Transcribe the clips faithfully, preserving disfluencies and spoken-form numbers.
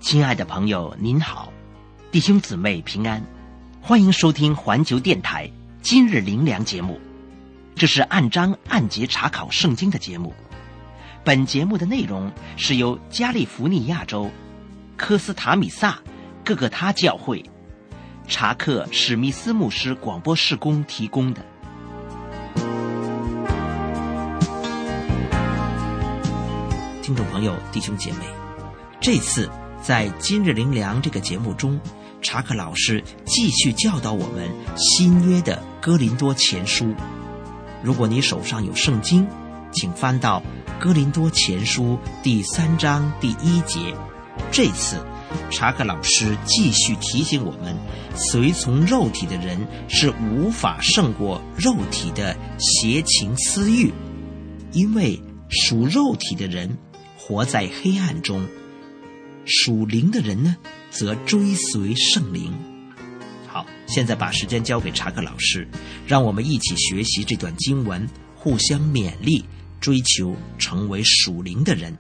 亲爱的朋友您好，弟兄姊妹平安，欢迎收听环球电台今日灵粮节目。这是按章按节查考圣经的节目。本节目的内容是由加利福尼亚州科斯塔米萨各个他教会查克史密斯牧师广播事工提供的。听众朋友弟兄姐妹，这次在今日灵粮这个节目中，查克老师继续教导我们新约的哥林多前书。如果你手上有圣经，请翻到哥林多前书第三章第一节。这次查克老师继续提醒我们，随从肉体的人是无法胜过肉体的邪情私欲，因为属肉体的人活在黑暗中，属灵的人呢，则追随圣灵。好，现在把时间交给查克老师，让我们一起学习这段经文，互相勉励，追求成为属灵的人。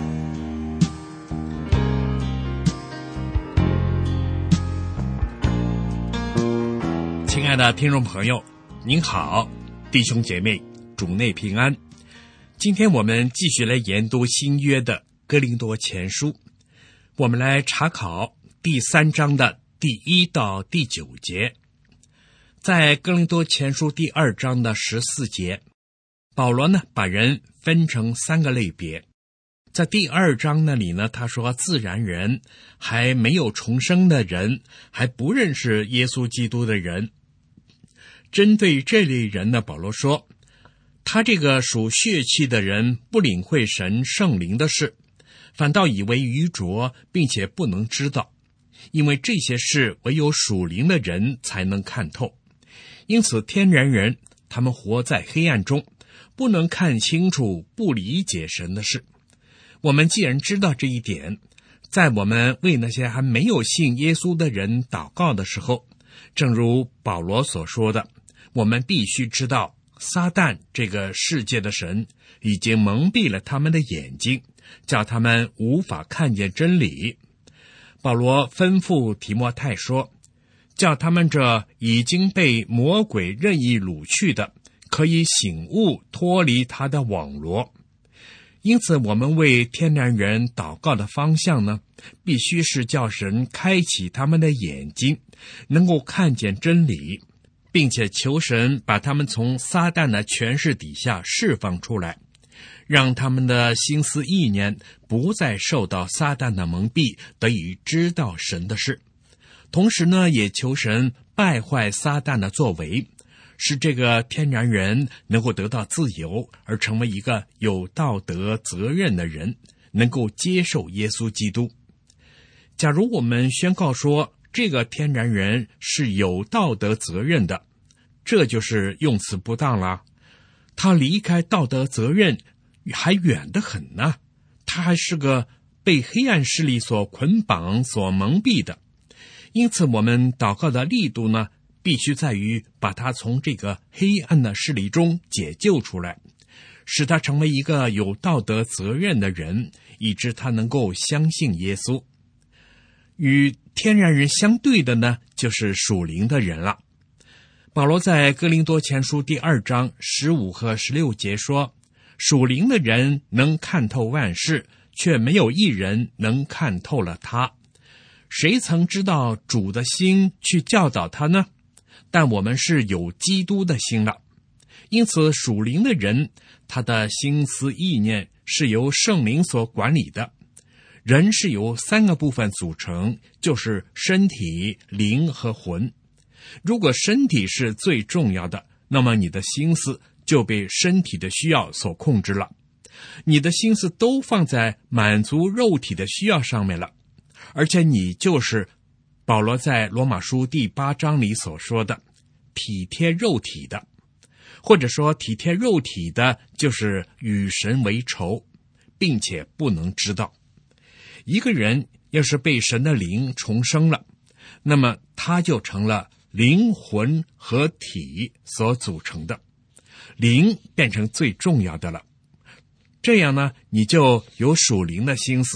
亲爱的听众朋友，您好，弟兄姐妹，主内平安。今天我们继续来研读新约的哥林多前书，我们来查考第三章的第一到第九节。在哥林多前书第二章的十四节，保罗呢把人分成三个类别。在第二章那里呢，他说自然人，还没有重生的人，还不认识耶稣基督的人。针对这类人呢，保罗说，他这个属血气的人不领会神圣灵的事，反倒以为愚拙，并且不能知道，因为这些事唯有属灵的人才能看透。因此天然人他们活在黑暗中，不能看清楚，不理解神的事。我们既然知道这一点，在我们为那些还没有信耶稣的人祷告的时候，正如保罗所说的，我们必须知道撒旦这个世界的神已经蒙蔽了他们的眼睛，叫他们无法看见真理。保罗吩咐提摩太说，叫他们这已经被魔鬼任意掳去的，可以醒悟脱离他的网罗。因此我们为天然人祷告的方向呢，必须是叫神开启他们的眼睛，能够看见真理，并且求神把他们从撒旦的权势底下释放出来，让他们的心思意念不再受到撒旦的蒙蔽，得以知道神的事。同时呢，也求神败坏撒旦的作为，使这个天然人能够得到自由，而成为一个有道德责任的人，能够接受耶稣基督。假如我们宣告说这个天然人是有道德责任的，这就是用词不当了。他离开道德责任还远得很呢，他还是个被黑暗势力所捆绑、所蒙蔽的。因此我们祷告的力度呢，必须在于把他从这个黑暗的势力中解救出来，使他成为一个有道德责任的人，以致他能够相信耶稣。与天然人相对的呢，就是属灵的人了。保罗在哥林多前书第二章十五和十六节说，属灵的人能看透万事，却没有一人能看透了他。谁曾知道主的心去教导他呢？但我们是有基督的心了。因此属灵的人，他的心思意念是由圣灵所管理的。人是由三个部分组成，就是身体、灵和魂。如果身体是最重要的，那么你的心思就被身体的需要所控制了，你的心思都放在满足肉体的需要上面了，而且你就是保罗在罗马书第八章里所说的体贴肉体的，或者说体贴肉体的就是与神为仇，并且不能知道。一个人要是被神的灵重生了，那么他就成了灵魂和体所组成的，灵变成最重要的了。这样呢，你就有属灵的心思，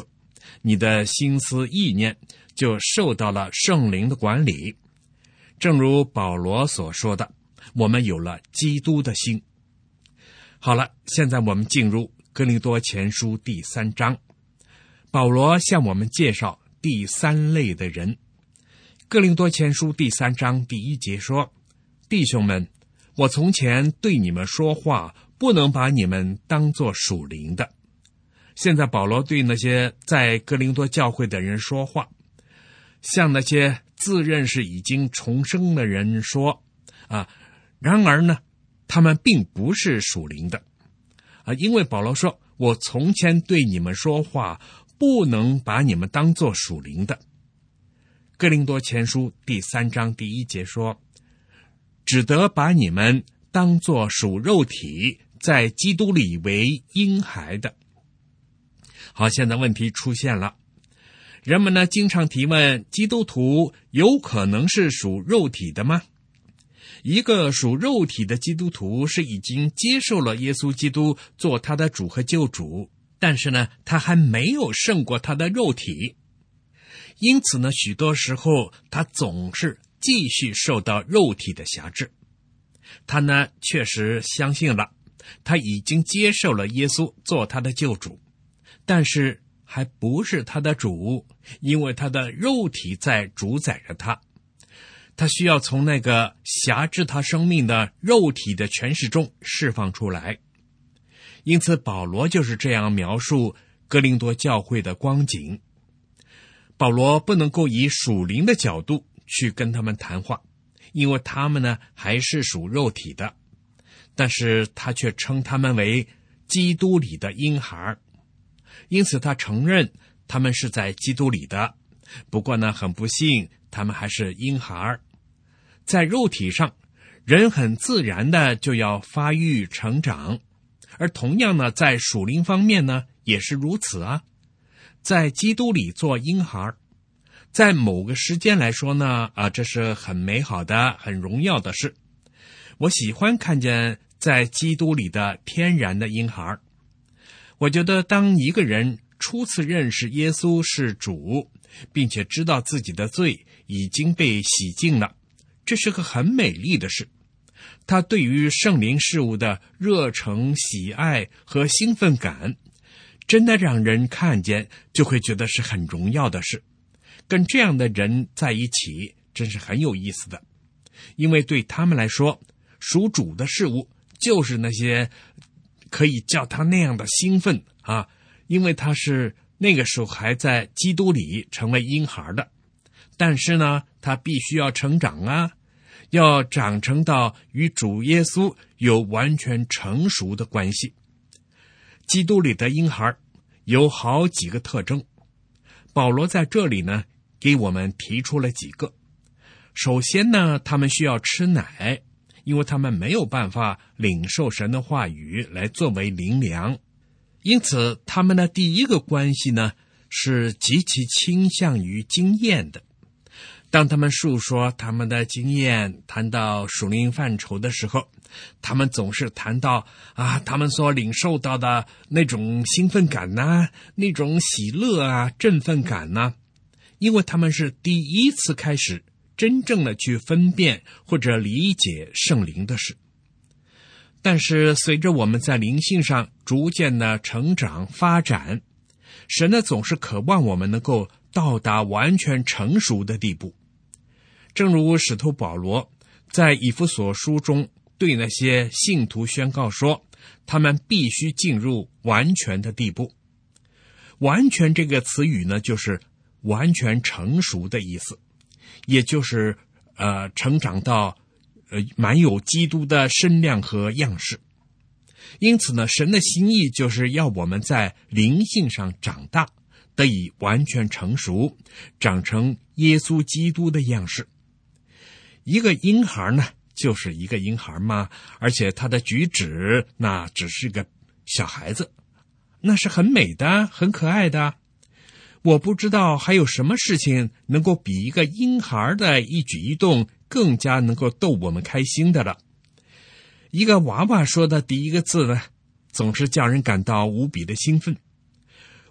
你的心思意念就受到了圣灵的管理。正如保罗所说的，我们有了基督的心。好了，现在我们进入哥林多前书第三章，保罗向我们介绍第三类的人。哥林多前书第三章第一节说，弟兄们，我从前对你们说话，不能把你们当作属灵的。现在保罗对那些在哥林多教会的人说话，向那些自认是已经重生的人说啊，然而呢，他们并不是属灵的啊，因为保罗说，我从前对你们说话，不能把你们当作属灵的。哥林多前书第三章第一节说，只得把你们当作属肉体，在基督里为婴孩的。好，现在问题出现了，人们呢经常提问，基督徒有可能是属肉体的吗？一个属肉体的基督徒是已经接受了耶稣基督做他的主和救主，但是呢，他还没有胜过他的肉体。因此呢，许多时候他总是继续受到肉体的辖制。他呢确实相信了，他已经接受了耶稣做他的救主，但是还不是他的主，因为他的肉体在主宰着他。他需要从那个辖制他生命的肉体的权势中释放出来。因此保罗就是这样描述哥林多教会的光景。保罗不能够以属灵的角度去跟他们谈话，因为他们呢还是属肉体的，但是他却称他们为基督里的婴孩。因此他承认他们是在基督里的，不过呢很不幸，他们还是婴孩。在肉体上，人很自然的就要发育成长，而同样呢在属灵方面呢也是如此啊。在基督里做婴孩，在某个时间来说呢，啊，这是很美好的、很荣耀的事。我喜欢看见在基督里的天然的婴孩。我觉得当一个人初次认识耶稣是主，并且知道自己的罪已经被洗净了，这是个很美丽的事。他对于圣灵事物的热诚、喜爱和兴奋感，真的让人看见就会觉得是很荣耀的事。跟这样的人在一起真是很有意思的，因为对他们来说，属主的事物就是那些可以叫他那样的兴奋啊，因为他是那个时候还在基督里成为婴孩的。但是呢，他必须要成长啊，要长成到与主耶稣有完全成熟的关系。基督里的婴孩有好几个特征，保罗在这里呢给我们提出了几个。首先呢，他们需要吃奶，因为他们没有办法领受神的话语来作为灵粮。因此他们的第一个关系呢是极其倾向于经验的。当他们述说他们的经验，谈到属灵范畴的时候，他们总是谈到啊，他们所领受到的那种兴奋感呐、那种喜乐啊、振奋感呐、因为他们是第一次开始真正的去分辨或者理解圣灵的事。但是随着我们在灵性上逐渐的成长发展，神呢总是渴望我们能够到达完全成熟的地步。正如使徒保罗在以弗所书中对那些信徒宣告说，他们必须进入完全的地步。完全这个词语呢，就是完全成熟的意思，也就是呃成长到呃满有基督的身量和样式。因此呢，神的心意就是要我们在灵性上长大，得以完全成熟，长成耶稣基督的样式。一个婴孩呢，就是一个婴孩嘛，而且他的举止那只是个小孩子，那是很美的，很可爱的。我不知道还有什么事情能够比一个婴孩的一举一动更加能够逗我们开心的了。一个娃娃说的第一个字呢，总是叫人感到无比的兴奋。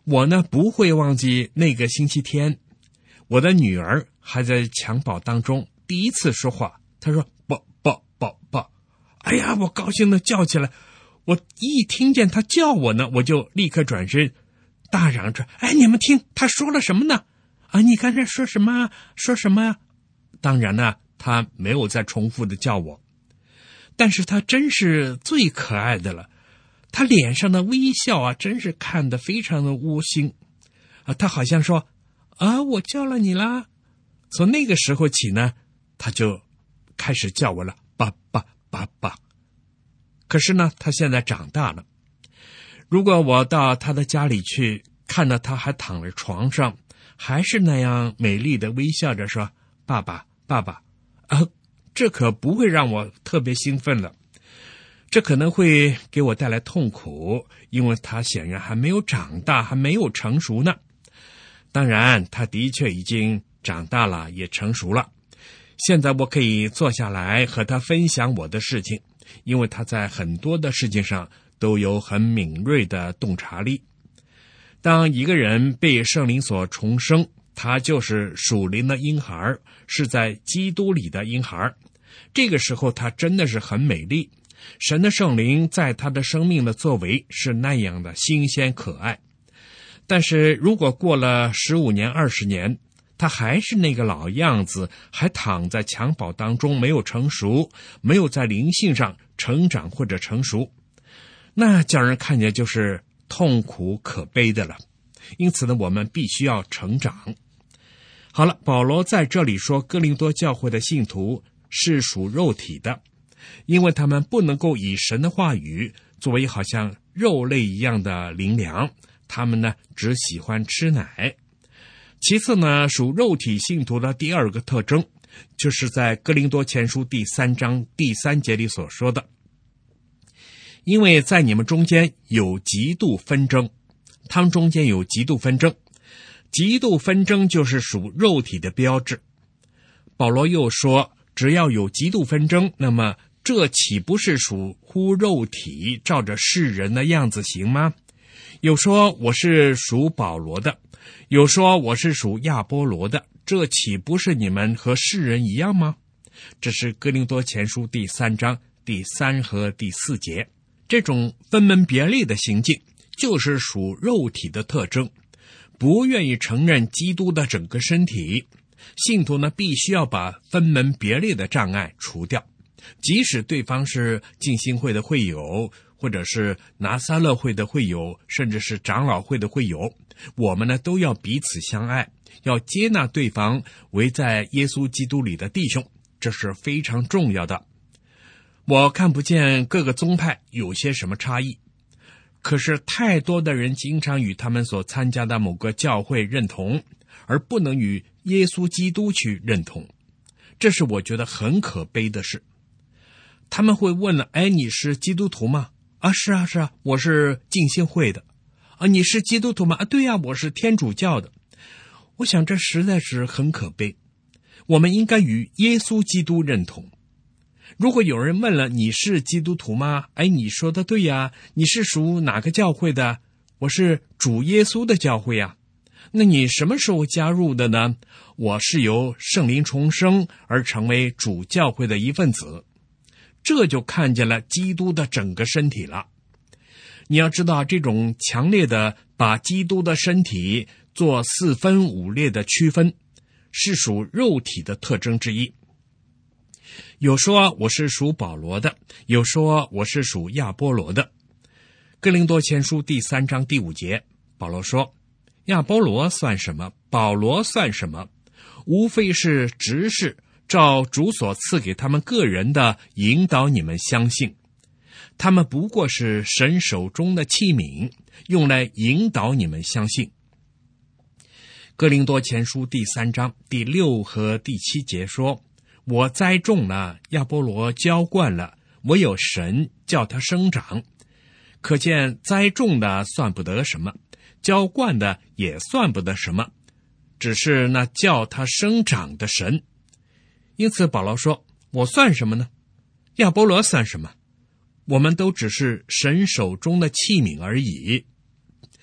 我呢不会忘记那个星期天，我的女儿还在襁褓当中第一次说话，她说抱抱抱抱，哎呀，我高兴的叫起来。我一听见她叫我呢，我就立刻转身大嚷着，哎，你们听她说了什么呢？啊，你看这说什么说什么呀？当然呢，她没有再重复的叫我，但是她真是最可爱的了。她脸上的微笑啊，真是看得非常的窝心啊。她好像说啊，我叫了你啦。从那个时候起呢，她就开始叫我了，爸爸爸爸。可是呢，她现在长大了，如果我到她的家里去，看到她还躺在床上，还是那样美丽的微笑着说爸爸爸爸啊，这可不会让我特别兴奋了，这可能会给我带来痛苦，因为他显然还没有长大，还没有成熟呢。当然他的确已经长大了，也成熟了。现在我可以坐下来和他分享我的事情，因为他在很多的事情上都有很敏锐的洞察力。当一个人被圣灵所重生，他就是属灵的婴孩，是在基督里的婴孩。这个时候他真的是很美丽，神的圣灵在他的生命的作为是那样的新鲜可爱。但是如果过了十五年二十年，他还是那个老样子，还躺在襁褓当中，没有成熟，没有在灵性上成长或者成熟，那叫人看见就是痛苦可悲的了。因此呢，我们必须要成长。好了，保罗在这里说哥林多教会的信徒是属肉体的，因为他们不能够以神的话语作为好像肉类一样的灵粮，他们呢只喜欢吃奶。其次呢，属肉体信徒的第二个特征，就是在哥林多前书第三章第三节里所说的，因为在你们中间有极度纷争，他们中间有极度纷争，极度纷争就是属肉体的标志。保罗又说，只要有极度纷争，那么这岂不是属乎肉体，照着世人的样子行吗？有说我是属保罗的，有说我是属亚波罗的，这岂不是你们和世人一样吗？这是哥林多前书第三章第三和第四节。这种分门别类的行径就是属肉体的特征，不愿意承认基督的整个身体。信徒呢，必须要把分门别类的障碍除掉，即使对方是浸信会的会友，或者是拿撒勒会的会友，甚至是长老会的会友，我们呢都要彼此相爱，要接纳对方为在耶稣基督里的弟兄，这是非常重要的。我看不见各个宗派有些什么差异，可是太多的人经常与他们所参加的某个教会认同，而不能与耶稣基督去认同，这是我觉得很可悲的事。他们会问了，哎，你是基督徒吗？啊，是啊是啊，我是浸信会的。啊，你是基督徒吗？啊，对呀，我是天主教的。我想这实在是很可悲，我们应该与耶稣基督认同。如果有人问了，你是基督徒吗？哎，你说的对呀，你是属哪个教会的？我是主耶稣的教会呀。那你什么时候加入的呢？我是由圣灵重生而成为主教会的一份子。这就看见了基督的整个身体了。你要知道，这种强烈的把基督的身体做四分五裂的区分，是属肉体的特征之一。有说我是属保罗的，有说我是属亚波罗的。哥林多前书第三章第五节，保罗说，亚波罗算什么？保罗算什么？无非是执事，照主所赐给他们个人的引导你们相信。他们不过是神手中的器皿，用来引导你们相信。哥林多前书第三章第六和第七节说，我栽种了，亚波罗浇灌了，唯有神叫他生长。可见栽种的算不得什么，浇灌的也算不得什么，只是那叫他生长的神。因此保罗说，我算什么呢？亚波罗算什么？我们都只是神手中的器皿而已。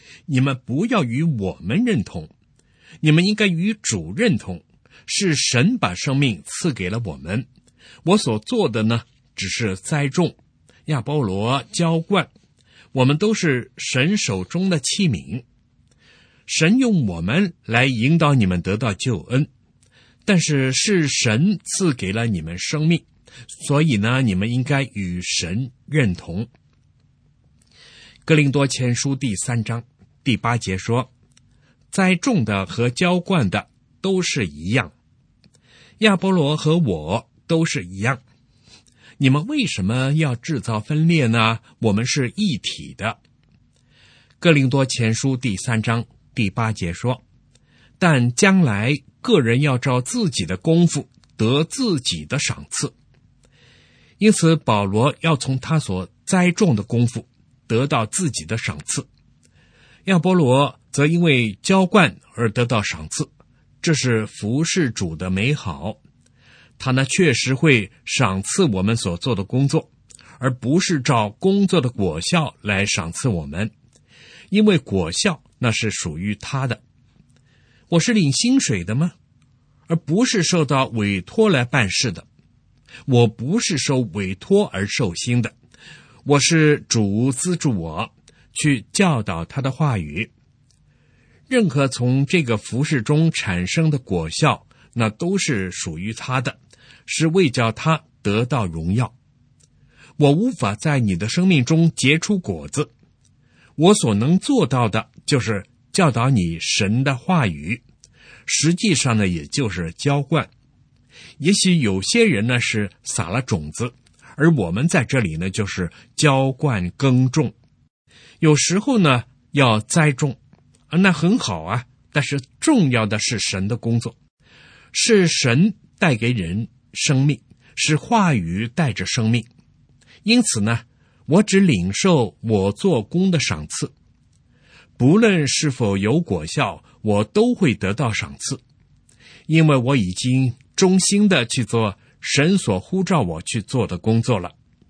你们不要与我们认同，你们应该与主认同，是神把生命赐给了我们。我所做的呢，只是栽种，亚波罗浇灌，我们都是神手中的器皿。神用我们来引导你们得到救恩，但是是神赐给了你们生命，所以呢，你们应该与神认同。哥林多前书第三章第八节说，栽种的和浇灌的都是一样，亚波罗和我都是一样。你们为什么要制造分裂呢？我们是一体的。哥林多前书第三章第八节说，但将来个人要照自己的功夫得自己的赏赐。因此保罗要从他所栽种的功夫得到自己的赏赐，亚波罗则因为浇灌而得到赏赐，这是服事主的美好。他呢确实会赏赐我们所做的工作，而不是照工作的果效来赏赐我们，因为果效那是属于他的。我是领薪水的吗？而不是受到委托来办事的。我不是受委托而受薪的，我是主资助我去教导他的话语。任何从这个服事中产生的果效，那都是属于他的，是为叫他得到荣耀。我无法在你的生命中结出果子，我所能做到的就是教导你神的话语，实际上呢，也就是浇灌。也许有些人呢是撒了种子，而我们在这里呢就是浇灌耕种。有时候呢要栽种，那很好啊，但是重要的是神的工作，是神带给人生命，是话语带着生命。因此呢，我只领受我做工的赏赐，不论是否有果效，我都会得到赏赐，因为我已经忠心的去做神所呼召我去做的工作了。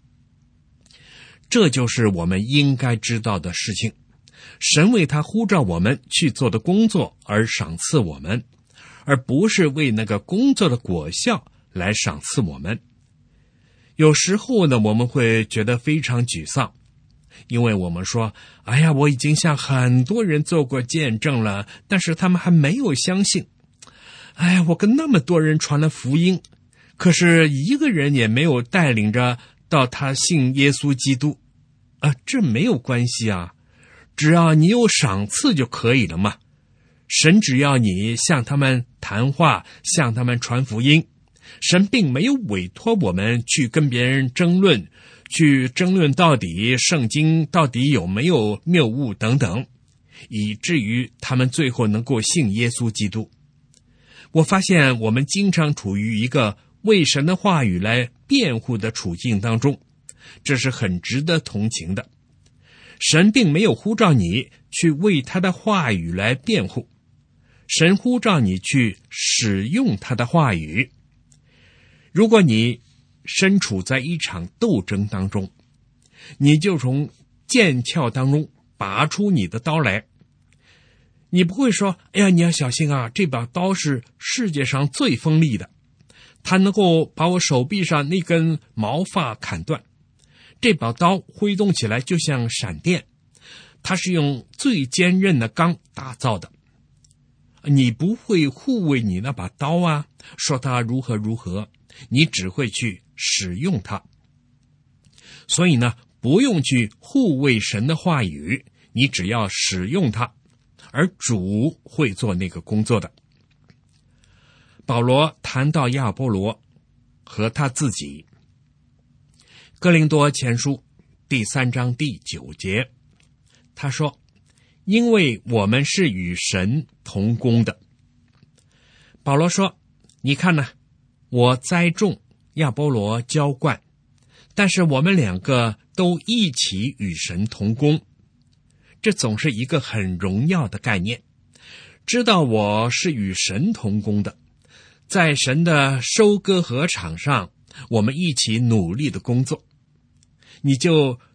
这就是我们应该知道的事情，神为他呼召我们去做的工作而赏赐我们，而不是为那个工作的果效来赏赐我们。有时候呢，我们会觉得非常沮丧，因为我们说，哎呀，我已经向很多人做过见证了，但是他们还没有相信。哎呀，我跟那么多人传了福音，可是一个人也没有带领着到他信耶稣基督啊，这没有关系啊，只要你有赏赐就可以了嘛。神只要你向他们谈话，向他们传福音，神并没有委托我们去跟别人争论，去争论到底圣经到底有没有谬误等等，以至于他们最后能够信耶稣基督。我发现我们经常处于一个为神的话语来辩护的处境当中，这是很值得同情的。神并没有呼召你去为他的话语来辩护，神呼召你去使用他的话语。如果你身处在一场斗争当中，你就从剑鞘当中拔出你的刀来，你不会说，哎呀，你要小心啊，这把刀是世界上最锋利的，它能够把我手臂上那根毛发砍断。这把刀挥动起来就像闪电，它是用最坚韧的钢打造的。你不会护卫你那把刀啊，说它如何如何，你只会去使用它。所以呢，不用去护卫神的话语，你只要使用它，而主会做那个工作的。保罗谈到亚波罗和他自己，哥林多前书第三章第九节，他说，因为我们是与神同工的。保罗说，你看呢，我栽种，亚波罗浇灌，但是我们两个都一起与神同工。这总是一个很荣耀的概念，知道我是与神同工的，在神的收割禾场上，我们一起努力的工作，你就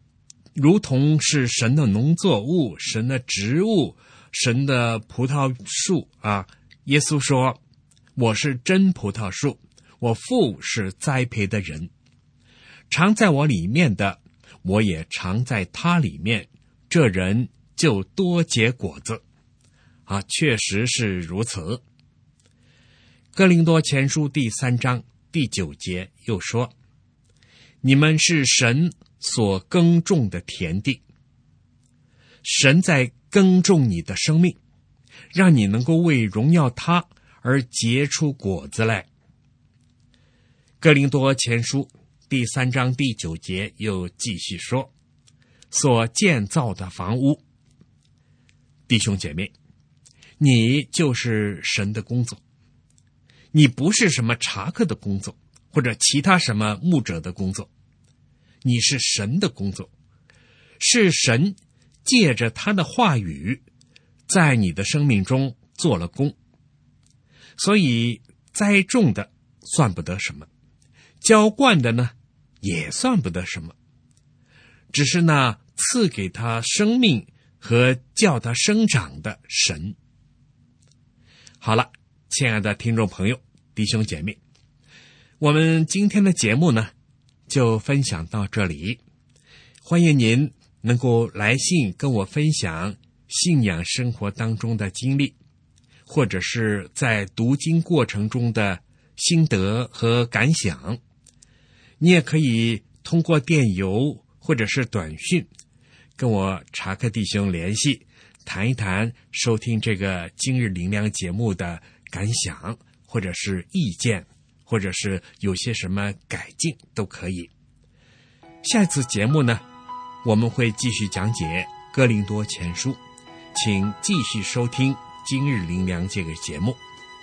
如同是神的农作物、神的植物、神的葡萄树啊。耶稣说，我是真葡萄树，我父是栽培的人，常在我里面的，我也常在他里面，这人就多结果子啊，确实是如此。哥林多前书第三章第九节又说，你们是神所耕种的田地，神在耕种你的生命，让你能够为荣耀他而结出果子来。哥林多前书第三章第九节又继续说，所建造的房屋。弟兄姐妹，你就是神的工作，你不是什么查克的工作，或者其他什么牧者的工作，你是神的工作，是神借着他的话语在你的生命中做了工。所以栽种的算不得什么，浇灌的呢也算不得什么，只是那赐给他生命和叫他生长的神。好了，亲爱的听众朋友、弟兄姐妹，我们今天的节目呢就分享到这里。欢迎您能够来信跟我分享信仰生活当中的经历，或者是在读经过程中的心得和感想。你也可以通过电邮或者是短讯跟我查克弟兄联系，谈一谈收听这个今日灵粮节目的感想，或者是意见，或者是有些什么改进都可以。下次节目呢，我们会继续讲解哥林多前书，请继续收听今日灵粮这个节目。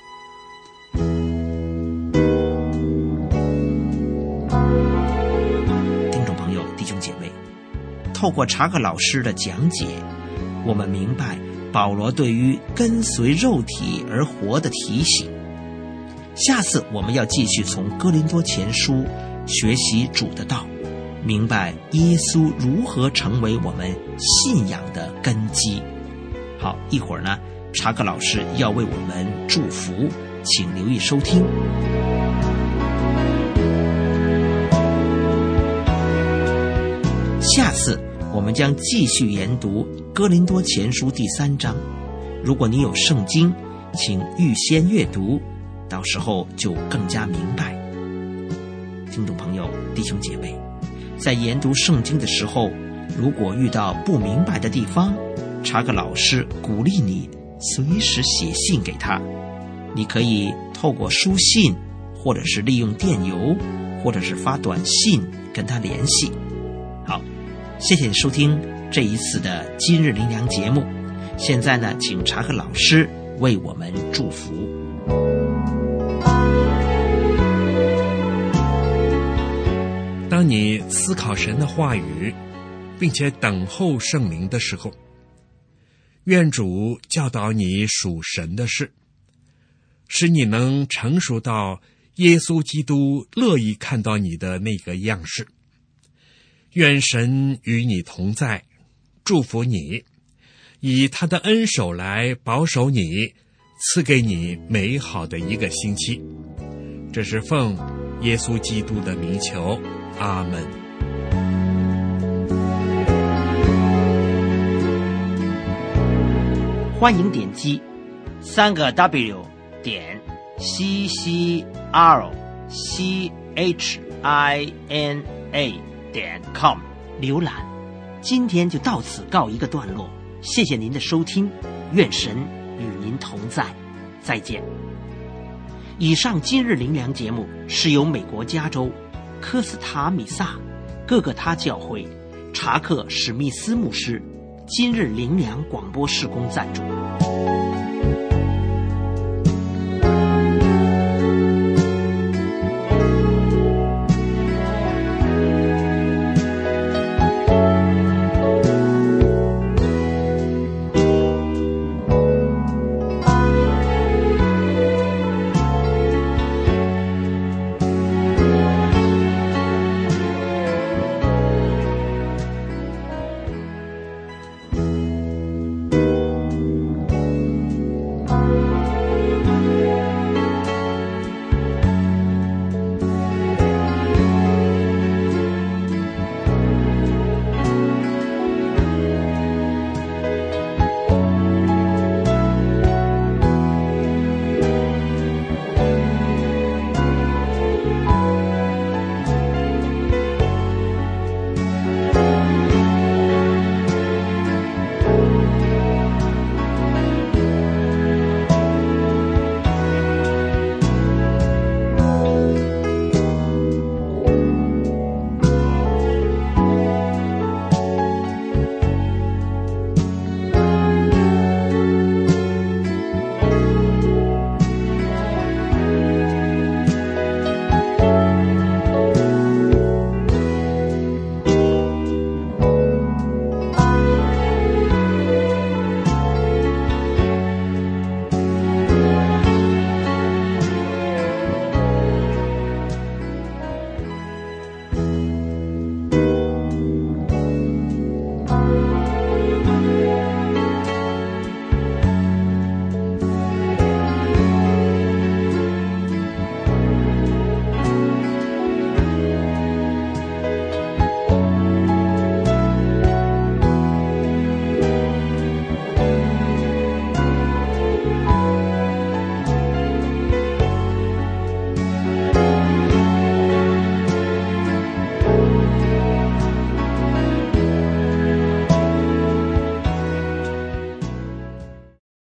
听众朋友、弟兄姐妹，透过查克老师的讲解，我们明白保罗对于跟随肉体而活的提醒。下次我们要继续从哥林多前书学习主的道，明白耶稣如何成为我们信仰的根基。好，一会儿呢，查克老师要为我们祝福，请留意收听。下次我们将继续研读哥林多前书第三章。如果你有圣经，请预先阅读，到时候就更加明白。听众朋友、弟兄姐妹，在研读圣经的时候，如果遇到不明白的地方，查克老师鼓励你随时写信给他。你可以透过书信，或者是利用电邮，或者是发短信跟他联系。好，谢谢你收听这一次的今日灵粮节目。现在呢，请查克老师为我们祝福。 当你思考神的话语，并且等候圣灵的时候，愿主教导你属神的事，使你能成熟到耶稣基督乐意看到你的那个样式。愿神与你同在，祝福你，以他的恩手来保守你，赐给你美好的一个星期。这是奉耶稣基督的名求，阿们。 欢迎点击三个 W 点 C C R C H I N A 点 com 浏览。今天就到此告一个段落，谢谢您的收听，愿神与您同在，再见。以上今日灵粮节目是由美国加州科斯塔米萨各个他教会查克史密斯牧师今日灵粮广播事工赞助。